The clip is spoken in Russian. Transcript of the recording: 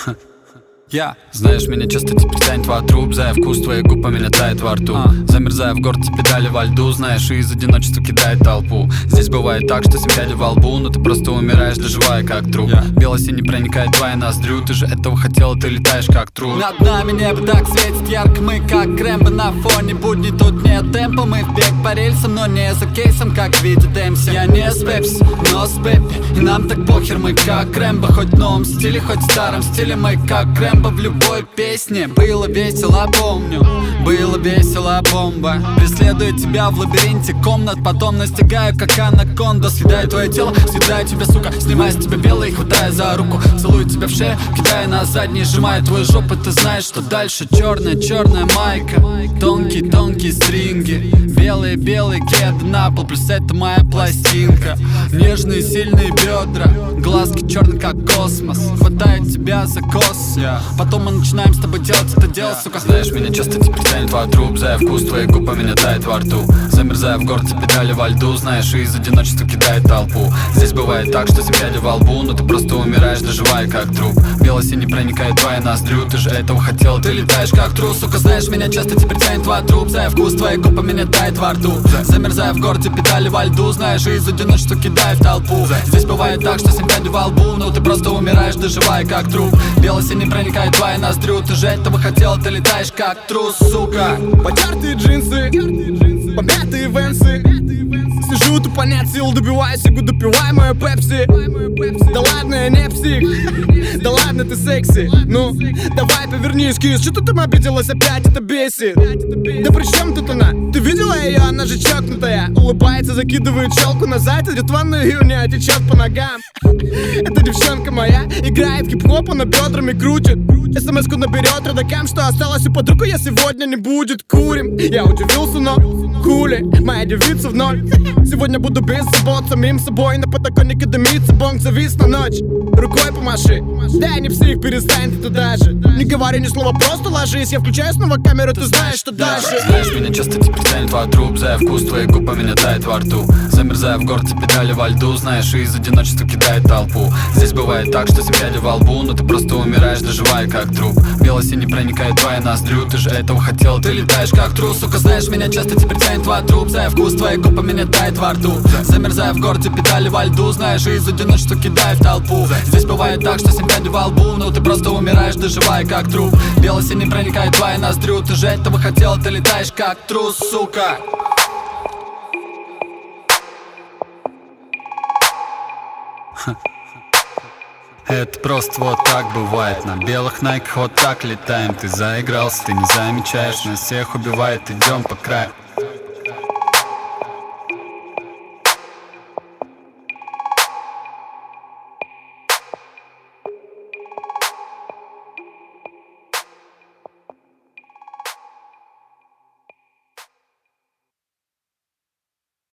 Знаешь, меня часто теперь тянет во труп. Зая вкус твоих губ, а меня тает во рту. Замерзая в горце педали во льду. Знаешь, и из одиночества кидает толпу. Здесь бывает так, что 7 пядей во лбу, но ты просто умираешь, доживая как труп. Белый синий проникает твоя ноздрю. Ты же этого хотела, ты летаешь как труп. Над нами небо так светит ярко. Мы как Рэмбо на фоне будни. Тут нет темпа, мы в бег по рельсам, но не за кейсом, как видит MC. Я не с Пепси, но с Пеппи. И нам так похер, мы как Рэмбо. Хоть в новом стиле, хоть в старом стиле. Мы как Рэмбо в любой песне. Было весело, помню. Было весело, бомба. Преследую тебя в лабиринте комнат. Потом настигаю, как анаконда. Съедаю твое тело, съедаю тебя, сука. Снимаю с тебя белый, хватая за руку. Целую тебя в шею, кидая на задний. Сжимаю твою жопу, ты знаешь, что дальше. Черная майка, тонкие стринги. Белые кеды на пол. Плюс это моя пластинка. Нежные сильные бедра. Глазки черные, как космос. Хватаю тебя за кос. Потом мы начинаем с тобой делать это дело, сука. Знаешь, меня часто теперь тянет во труп. Зая вкус твоих губ, а меня тает во рту. Замерзая в горце педали во льду. Знаешь, и из одиночества кидает толпу. Здесь бывает так, что 7 пядей во лбу, но ты просто умираешь, доживая как труп. Бело-синий проникает твоя ноздрю. Ты же этого хотела, ты летаешь как трус, сука. Знаешь, меня часто теперь тянет во труп. Зая вкус твоих губ, а меня тает во рту. Замерзая в горце педали во льду. Знаешь, и из одиночества кидаю в толпу. Здесь бывает так, что 7 пядей во лбу, но ты просто умираешь, доживая как труп. Бело-синий проникает твоя ноздрю. Ты же этого хотела, ты летаешь как трус, сука. Потертые джинсы, помятые венсы. Сижу, тупо нет сил, добиваюсь, иду, допивай мою пепси. Да ладно, я не псих. Да ладно, ты секси. Ну, давай повернись, кис. Что ты там обиделась опять, это бесит. Да при чем тут она? Ты видела ее, она же чокнутая. Улыбается, закидывает челку назад. Идет в ванную, и у нее течет по ногам. Эта девчонка моя играет хип-хоп, она бедрами крутит. СМС-ку наберет родакам, что осталось у подруги, я сегодня не будет. Курим, я удивился, но хули, моя девица в ноль. Сегодня буду без забот, самим собой. На подоконнике дымится, бонг завис на ночь. Рукой помаши, да я не псих, перестань ты туда же. Не говори ни слова, просто ложись. Я включаю снова камеру, ты знаешь, что дальше. Знаешь, меня часто теперь тянет во труп. Зая вкус твоих губ, а меня тает во рту. Замерзая в горце педали во льду. Знаешь, и из одиночества кидает толпу. Здесь бывает так, что 7 пядей во лбу, но ты просто умираешь, доживая как труп. Бело-синий проникает твоя ноздрю. Ты же этого хотела, ты летаешь как трус, сука. Знаешь, меня часто теперь тянет во труп. Зая вкус твоих губ, а меня тает во рту. Замерзая в горце педали во льду. Знаешь, и из одиночества кидаю в толпу. Здесь бывает так, что 7 пядей во лбу, но ты просто умираешь, доживая как труп. Бело-синий проникает твоя ноздрю. Ты же этого хотела, ты летаешь как трус, сука. Это просто вот так бывает. На белых найках вот так летаем. Ты заигрался, ты не замечаешь. Нас всех убивает, идем по краю.